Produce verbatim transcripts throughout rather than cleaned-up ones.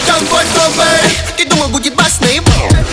Тамбой с тобой. Ты думал, будет бас наеб?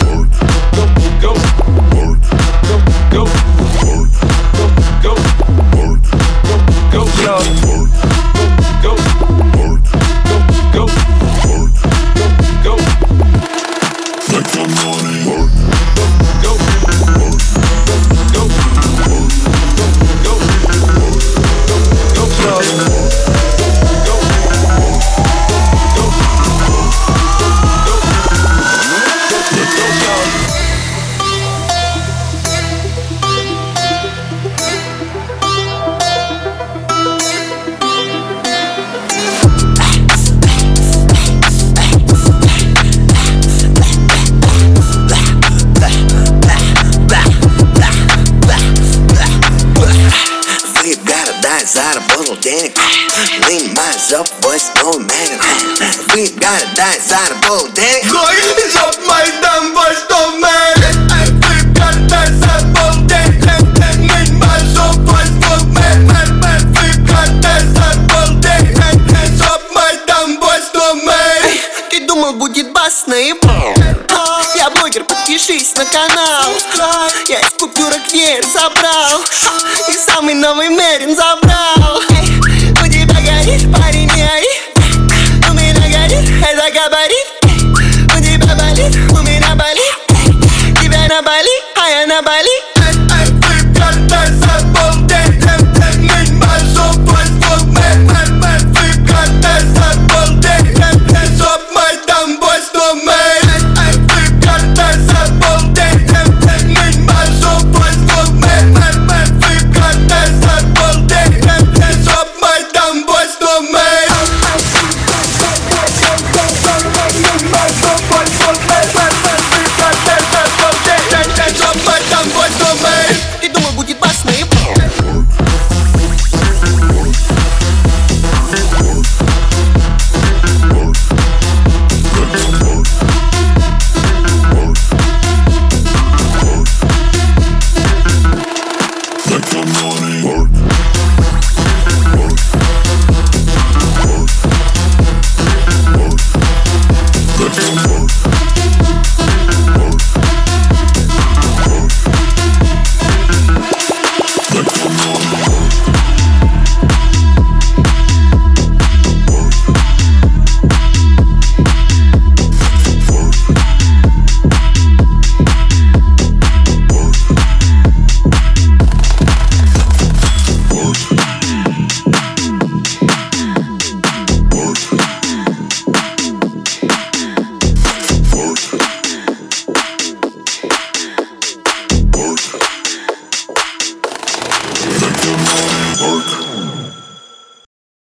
Заработал денег, lean myself, boys, no man. We gotta die, заработал денег. Going up my damn boys, no man. We gotta die, заработал денег. Lean myself, boys, no man. We gotta die, заработал денег. Up my damn boys, no man. Ты думал, будет бас наебал? Я блогер, подпишись на канал. Я из купюрок веер забрал и самый новый Мерин забрал. У тебя горит, парень, не ори. У меня горит, это кабак.